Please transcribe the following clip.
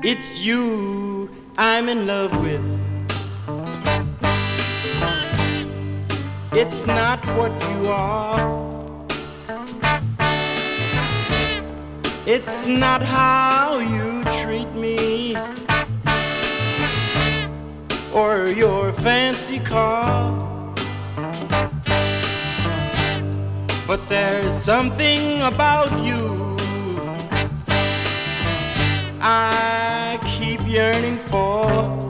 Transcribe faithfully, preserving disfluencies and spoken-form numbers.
It's you I'm in love with. It's not what you are. It's not how you treat me or your fancy car. But there's something about you I keep yearning for.